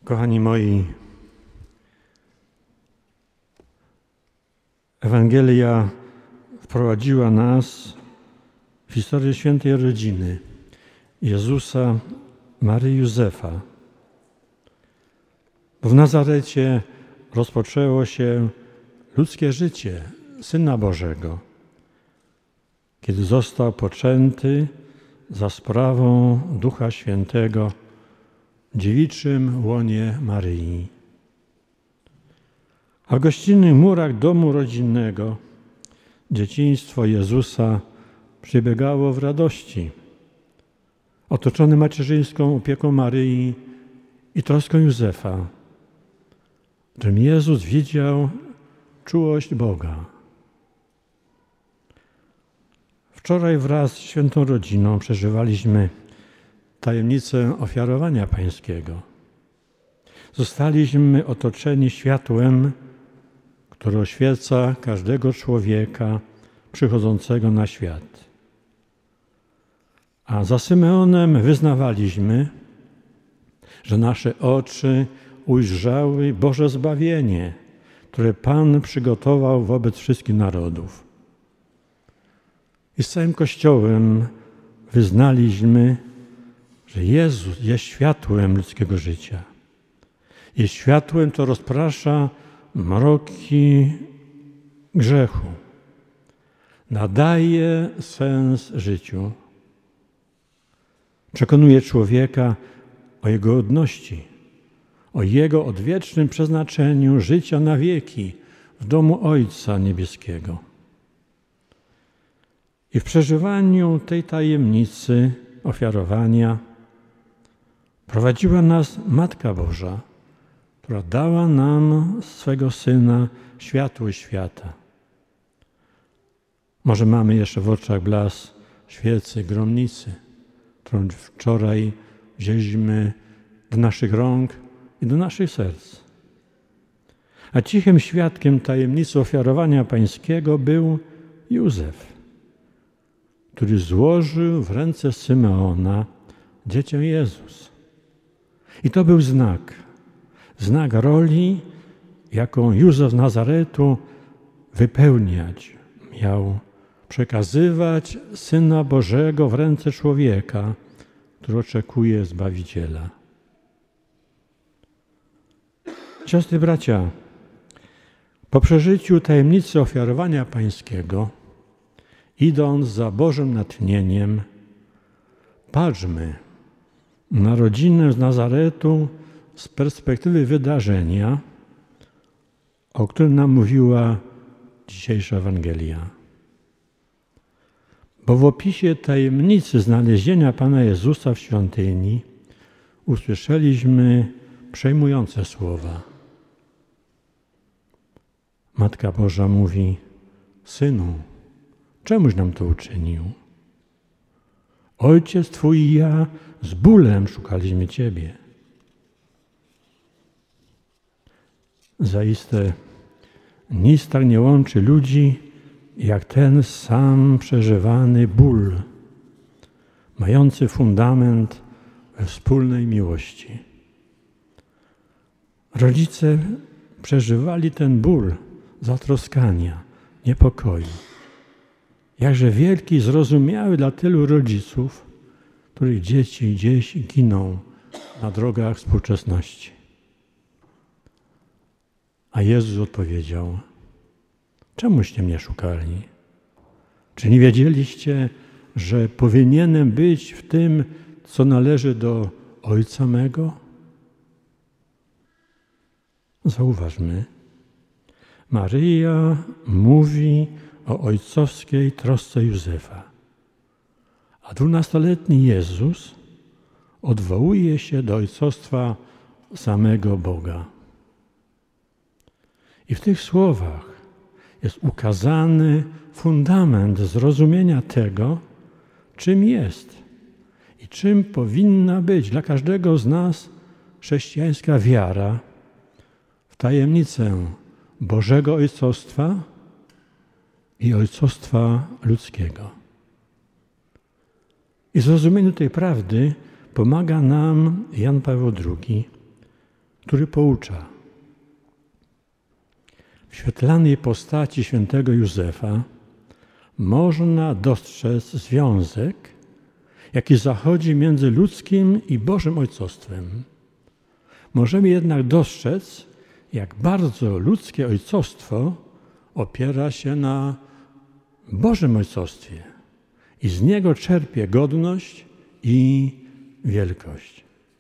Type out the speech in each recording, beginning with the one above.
Kochani moi, Ewangelia wprowadziła nas w historię świętej rodziny Jezusa, Maryi i Józefa. Bo w Nazarecie rozpoczęło się ludzkie życie Syna Bożego, kiedy został poczęty za sprawą Ducha Świętego w dziewiczym łonie Maryi. A w gościnnych murach domu rodzinnego dzieciństwo Jezusa przebiegało w radości, otoczony macierzyńską opieką Maryi i troską Józefa, w którym Jezus widział czułość Boga. Wczoraj wraz z świętą rodziną przeżywaliśmy tajemnicę ofiarowania pańskiego. Zostaliśmy otoczeni światłem, które oświeca każdego człowieka przychodzącego na świat. A za Symeonem wyznawaliśmy, że nasze oczy ujrzały Boże zbawienie, które Pan przygotował wobec wszystkich narodów. I z całym Kościołem wyznaliśmy, że Jezus jest światłem ludzkiego życia. Jest światłem, to rozprasza mroki grzechu. Nadaje sens życiu. Przekonuje człowieka o jego godności, o jego odwiecznym przeznaczeniu życia na wieki w domu Ojca Niebieskiego. I w przeżywaniu tej tajemnicy ofiarowania prowadziła nas Matka Boża, która dała nam swego Syna, światłość świata. Może mamy jeszcze w oczach blask świecy, gromnicy, którą wczoraj wzięliśmy do naszych rąk i do naszych serc. A cichym świadkiem tajemnicy ofiarowania pańskiego był Józef, który złożył w ręce Symeona dziecię Jezus. I to był znak roli, jaką Józef z Nazaretu wypełniać miał, przekazywać Syna Bożego w ręce człowieka, który oczekuje Zbawiciela. Siostry, bracia, po przeżyciu tajemnicy ofiarowania pańskiego, idąc za Bożym natchnieniem, patrzmy na rodzinę z Nazaretu z perspektywy wydarzenia, o którym nam mówiła dzisiejsza Ewangelia. Bo w opisie tajemnicy znalezienia Pana Jezusa w świątyni usłyszeliśmy przejmujące słowa. Matka Boża mówi: Synu, czemuś nam to uczynił? Ojciec Twój i ja z bólem szukaliśmy Ciebie. Zaiste nic tak nie łączy ludzi, jak ten sam przeżywany ból, mający fundament we wspólnej miłości. Rodzice przeżywali ten ból zatroskania, niepokoju. Jakże wielki i zrozumiały dla tylu rodziców, których dzieci gdzieś giną na drogach współczesności. A Jezus odpowiedział: czemuście mnie szukali? Czy nie wiedzieliście, że powinienem być w tym, co należy do Ojca mego? Zauważmy, Maryja mówi o ojcowskiej trosce Józefa, a 12-letni Jezus odwołuje się do ojcostwa samego Boga. I w tych słowach jest ukazany fundament zrozumienia tego, czym jest i czym powinna być dla każdego z nas chrześcijańska wiara w tajemnicę Bożego Ojcostwa i ojcostwa ludzkiego. I w zrozumieniu tej prawdy pomaga nam Jan Paweł II, który poucza. W świetlanej postaci świętego Józefa można dostrzec związek, jaki zachodzi między ludzkim i Bożym Ojcostwem. Możemy jednak dostrzec, jak bardzo ludzkie ojcostwo opiera się na Bożym Ojcostwie i z niego czerpie godność i wielkość.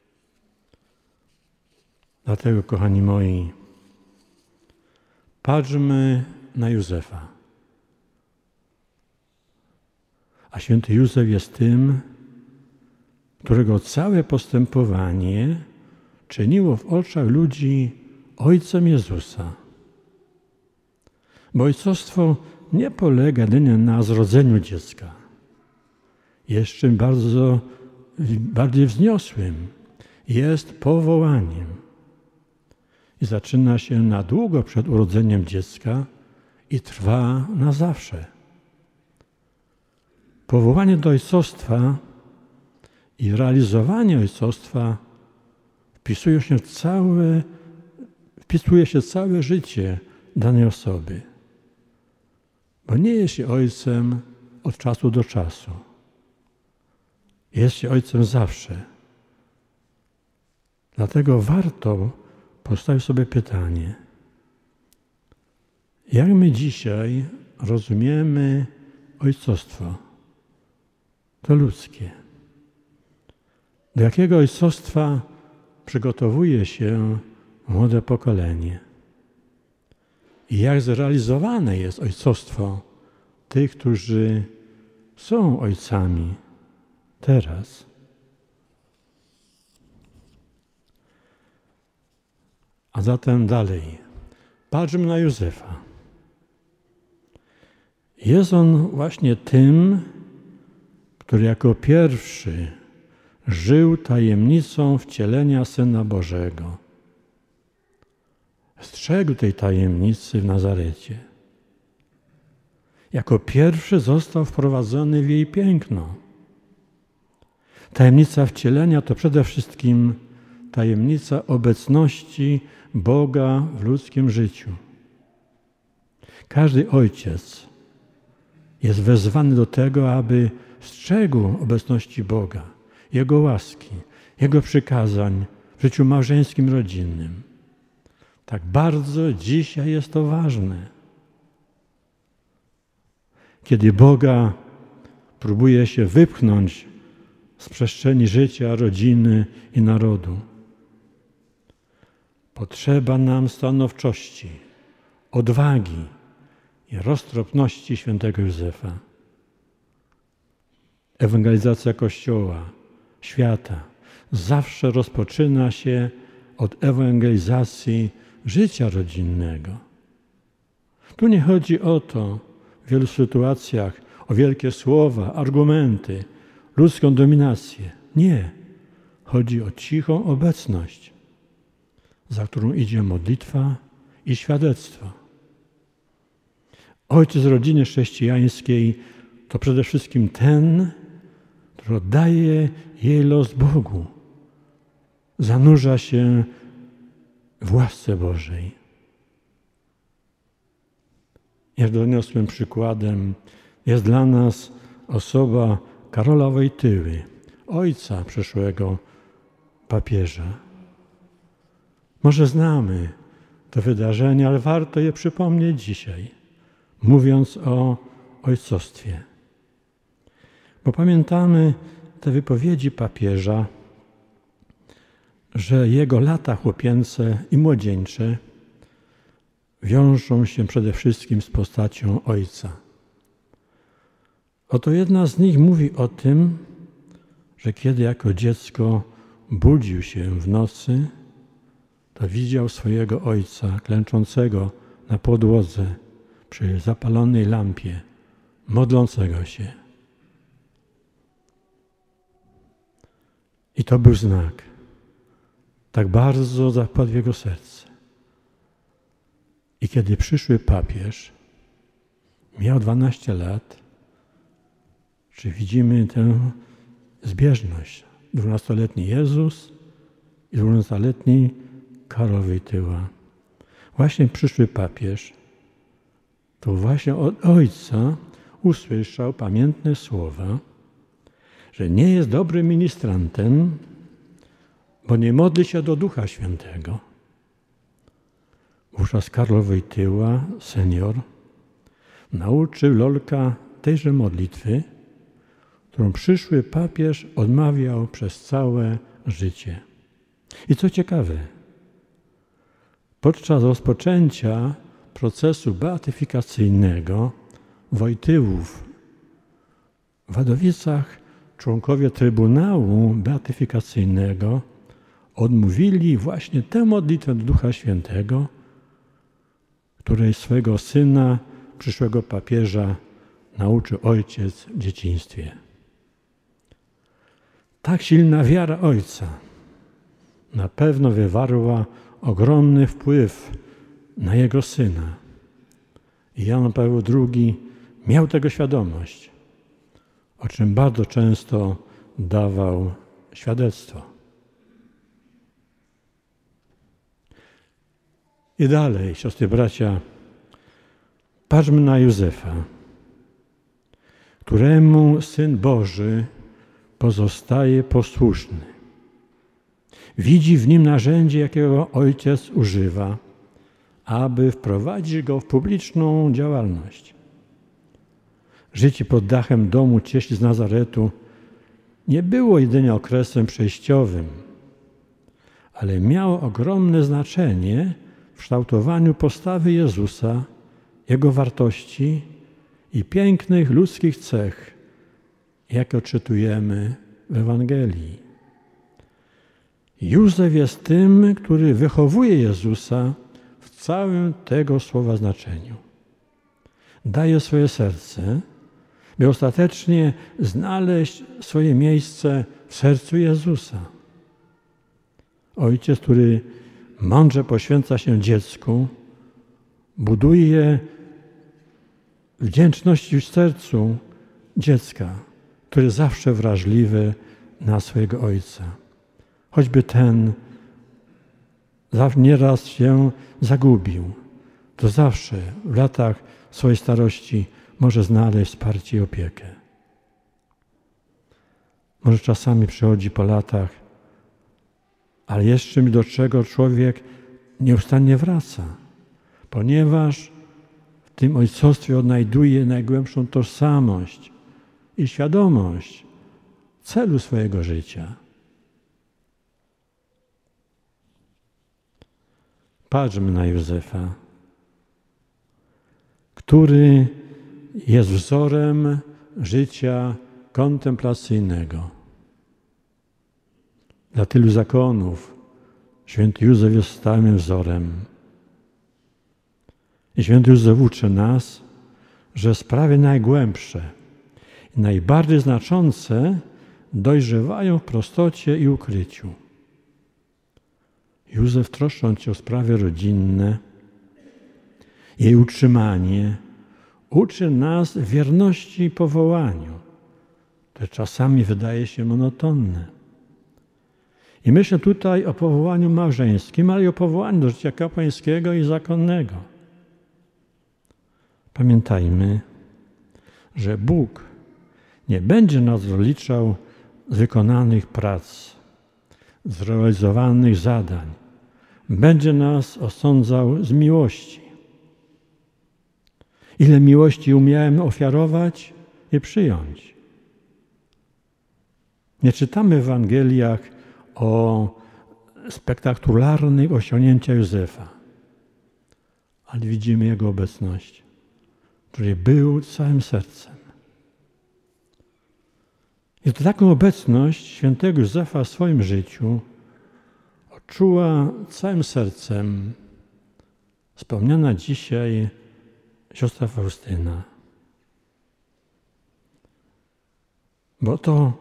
Dlatego, kochani moi, patrzmy na Józefa. A święty Józef jest tym, którego całe postępowanie czyniło w oczach ludzi ojcem Jezusa. Bo ojcostwo nie polega jedynie na zrodzeniu dziecka. Jest czym bardziej wzniosłym. Jest powołaniem. I zaczyna się na długo przed urodzeniem dziecka i trwa na zawsze. Powołanie do ojcostwa i realizowanie ojcostwa wpisuje się całe życie danej osoby. Bo nie jest się ojcem od czasu do czasu. Jest się ojcem zawsze. Dlatego warto postawić sobie pytanie, jak my dzisiaj rozumiemy ojcostwo? To ludzkie. Do jakiego ojcostwa przygotowuje się młode pokolenie? I jak zrealizowane jest ojcostwo tych, którzy są ojcami teraz? A zatem dalej. Patrzmy na Józefa. Jest on właśnie tym, który jako pierwszy żył tajemnicą wcielenia Syna Bożego. Strzegł tej tajemnicy w Nazarecie. Jako pierwszy został wprowadzony w jej piękno. Tajemnica wcielenia to przede wszystkim tajemnica obecności Boga w ludzkim życiu. Każdy ojciec jest wezwany do tego, aby strzegł obecności Boga, Jego łaski, Jego przykazań w życiu małżeńskim, rodzinnym. Tak bardzo dzisiaj jest to ważne. Kiedy Boga próbuje się wypchnąć z przestrzeni życia, rodziny i narodu, potrzeba nam stanowczości, odwagi i roztropności świętego Józefa. Ewangelizacja Kościoła, świata zawsze rozpoczyna się od ewangelizacji życia rodzinnego. Tu nie chodzi o to w wielu sytuacjach, o wielkie słowa, argumenty, ludzką dominację. Nie. Chodzi o cichą obecność, za którą idzie modlitwa i świadectwo. Ojciec rodziny chrześcijańskiej to przede wszystkim ten, który oddaje jej los Bogu. Zanurza się w łasce Bożej. Niedoniosłym przykładem jest dla nas osoba Karola Wojtyły, ojca przyszłego papieża. Może znamy to wydarzenie, ale warto je przypomnieć dzisiaj, mówiąc o ojcostwie. Bo pamiętamy te wypowiedzi papieża, że jego lata chłopięce i młodzieńcze wiążą się przede wszystkim z postacią ojca. Oto jedna z nich mówi o tym, że kiedy jako dziecko budził się w nocy, to widział swojego ojca klęczącego na podłodze przy zapalonej lampie, modlącego się. I to był znak. Tak bardzo zapadł w jego serce. I kiedy przyszły papież, miał 12 lat, czy widzimy tę zbieżność? 12-letni Jezus i 12-letni Karol Wojtyła, właśnie przyszły papież, to właśnie od ojca usłyszał pamiętne słowa, że nie jest dobrym ministrantem, bo nie modli się do Ducha Świętego. Wówczas Karol Wojtyła, senior, nauczył Lolka tejże modlitwy, którą przyszły papież odmawiał przez całe życie. I co ciekawe, podczas rozpoczęcia procesu beatyfikacyjnego Wojtyłów w Wadowicach członkowie Trybunału Beatyfikacyjnego odmówili właśnie tę modlitwę do Ducha Świętego, której swego syna, przyszłego papieża, nauczył ojciec w dzieciństwie. Tak silna wiara ojca na pewno wywarła ogromny wpływ na jego syna. I Jan Paweł II miał tego świadomość, o czym bardzo często dawał świadectwo. I dalej, siostry, bracia, patrzmy na Józefa, któremu Syn Boży pozostaje posłuszny. Widzi w nim narzędzie, jakiego Ojciec używa, aby wprowadzić go w publiczną działalność. Życie pod dachem domu cieśli z Nazaretu nie było jedynie okresem przejściowym, ale miało ogromne znaczenie w kształtowaniu postawy Jezusa, Jego wartości i pięknych ludzkich cech, jakie odczytujemy w Ewangelii. Józef jest tym, który wychowuje Jezusa w całym tego słowa znaczeniu. Daje swoje serce, by ostatecznie znaleźć swoje miejsce w sercu Jezusa. Ojciec, który mądrze poświęca się dziecku, buduje wdzięczność w sercu dziecka, który zawsze wrażliwy na swojego ojca. Choćby ten nieraz się zagubił, to zawsze w latach swojej starości może znaleźć wsparcie i opiekę. Może czasami przychodzi po latach, ale jest czymś, do czego człowiek nieustannie wraca, ponieważ w tym ojcostwie odnajduje najgłębszą tożsamość i świadomość celu swojego życia. Patrzmy na Józefa, który jest wzorem życia kontemplacyjnego. Dla tylu zakonów święty Józef jest stałym wzorem. I święty Józef uczy nas, że sprawy najgłębsze i najbardziej znaczące dojrzewają w prostocie i ukryciu. Józef, troszcząc się o sprawy rodzinne, jej utrzymanie, uczy nas wierności powołaniu, które czasami wydaje się monotonne. I myślę tutaj o powołaniu małżeńskim, ale i o powołaniu do życia kapłańskiego i zakonnego. Pamiętajmy, że Bóg nie będzie nas rozliczał z wykonanych prac, z realizowanych zadań. Będzie nas osądzał z miłości. Ile miłości umiałem ofiarować i przyjąć. Nie czytamy w Ewangeliach o spektakularnych osiągnięciach Józefa, ale widzimy Jego obecność, który był całym sercem. I taką obecność świętego Józefa w swoim życiu odczuła całym sercem wspomniana dzisiaj siostra Faustyna. Bo to,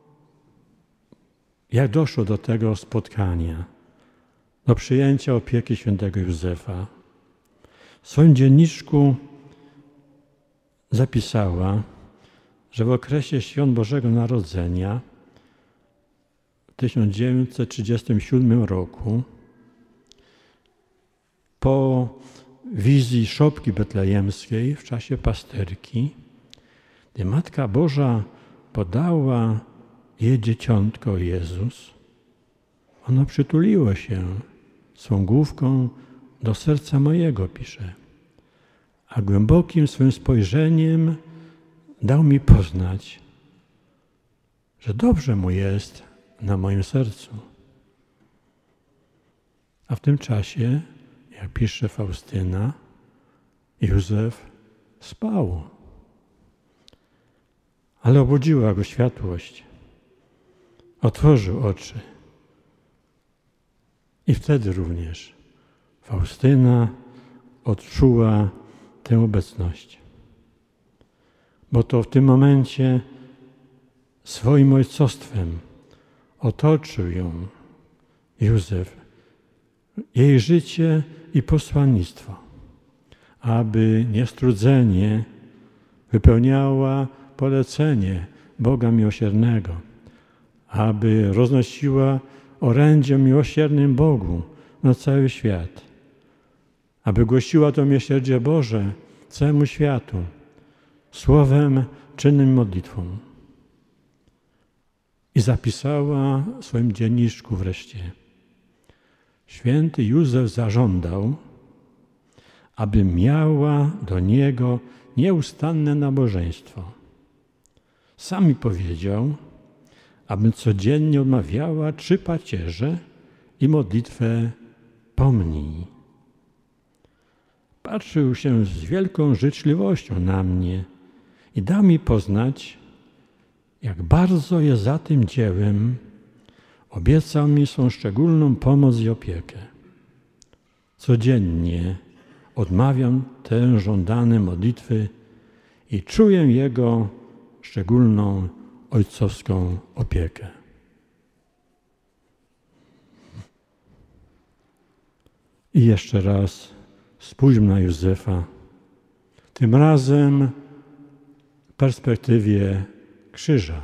jak doszło do tego spotkania, do przyjęcia opieki świętego Józefa, w swoim dzienniczku zapisała, że w okresie świąt Bożego Narodzenia w 1937 roku Po wizji szopki betlejemskiej w czasie pasterki, gdy Matka Boża podała jej dzieciątko Jezus, ono przytuliło się swą główką do serca mojego, pisze, a głębokim swym spojrzeniem dał mi poznać, że dobrze mu jest na moim sercu. A w tym czasie, jak pisze Faustyna, Józef spał. Ale obudziła go światłość. Otworzył oczy. I wtedy również Faustyna odczuła tę obecność. Bo to w tym momencie swoim ojcostwem otoczył ją Józef, jej życie i posłannictwo, aby niestrudzenie wypełniała polecenie Boga miłosiernego, aby roznosiła orędzie miłosiernym Bogu na cały świat, aby głosiła to miłosierdzie Boże całemu światu, słowem, czynem, modlitwą. I zapisała w swoim dzienniczku wreszcie: święty Józef zażądał, aby miała do niego nieustanne nabożeństwo. Sam mi powiedział, abym codziennie odmawiała 3 pacierze i modlitwę pomnij. Patrzył się z wielką życzliwością na mnie i dał mi poznać, jak bardzo jest za tym dziełem. Obiecał mi swą szczególną pomoc i opiekę. Codziennie odmawiam te żądane modlitwy i czuję Jego szczególną ojcowską opiekę. I jeszcze raz spójrzmy na Józefa, tym razem w perspektywie krzyża.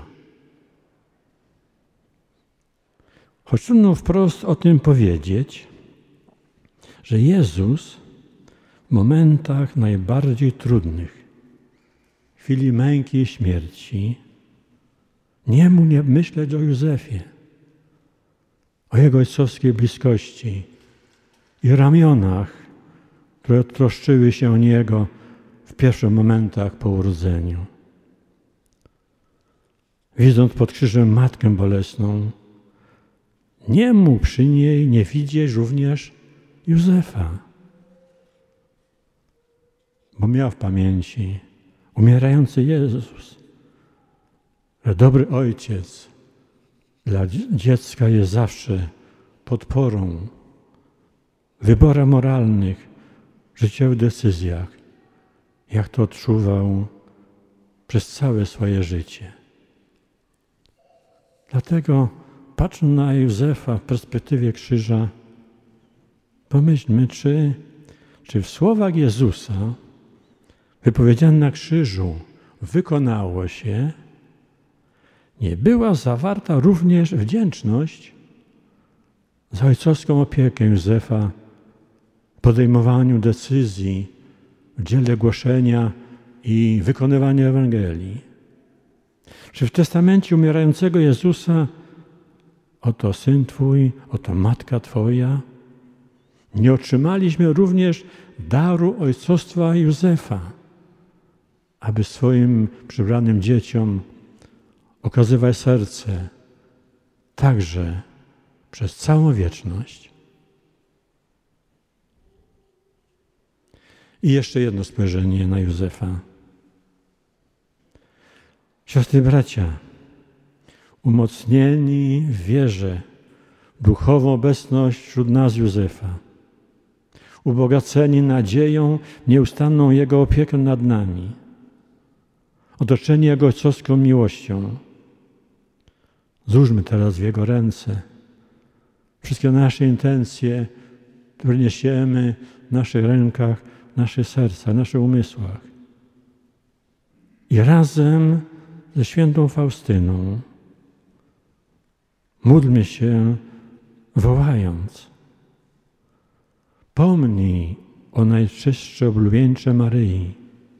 Choć trudno wprost o tym powiedzieć, że Jezus w momentach najbardziej trudnych, w chwili męki i śmierci, nie mógł nie myśleć o Józefie, o jego ojcowskiej bliskości i ramionach, które troszczyły się o niego w pierwszych momentach po urodzeniu. Widząc pod krzyżem Matkę Bolesną, nie mógł przy niej nie widzieć również Józefa, bo miał w pamięci umierający Jezus, że dobry ojciec dla dziecka jest zawsze podporą w wyborach moralnych, w życiowych decyzjach, jak to odczuwał przez całe swoje życie. Dlatego, patrząc na Józefa w perspektywie krzyża, pomyślmy, czy w słowach Jezusa wypowiedzianych na krzyżu wykonało się, nie była zawarta również wdzięczność za ojcowską opiekę Józefa w podejmowaniu decyzji w dziele głoszenia i wykonywania Ewangelii. Czy w testamencie umierającego Jezusa oto Syn Twój, oto Matka Twoja, nie otrzymaliśmy również daru ojcostwa Józefa, aby swoim przybranym dzieciom okazywać serce także przez całą wieczność? I jeszcze jedno spojrzenie na Józefa. Siostry i bracia, umocnieni w wierze, duchową obecność wśród nas Józefa, ubogaceni nadzieją, nieustanną Jego opiekę nad nami, otoczeni Jego ojcowską miłością. Złóżmy teraz w Jego ręce wszystkie nasze intencje, które niesiemy w naszych rękach, w naszych sercach, w naszych umysłach. I razem ze świętą Faustyną módlmy się, wołając: Pomnij o najczystsze oblubieńcze Maryi,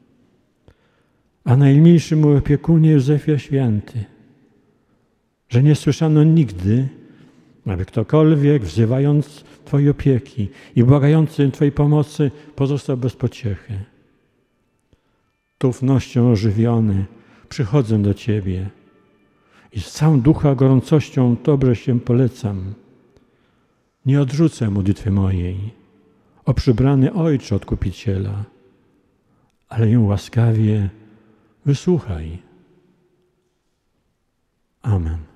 a najmilszy mój opiekunie Józefie Święty, że nie słyszano nigdy, aby ktokolwiek, wzywając Twojej opieki i błagający Twojej pomocy, pozostał bez pociechy. Tu ufnością ożywiony przychodzę do Ciebie i z całą ducha gorącością Tobie się polecam. Nie odrzucę modlitwy mojej, o przybrany Ojcze Odkupiciela, ale ją łaskawie wysłuchaj. Amen.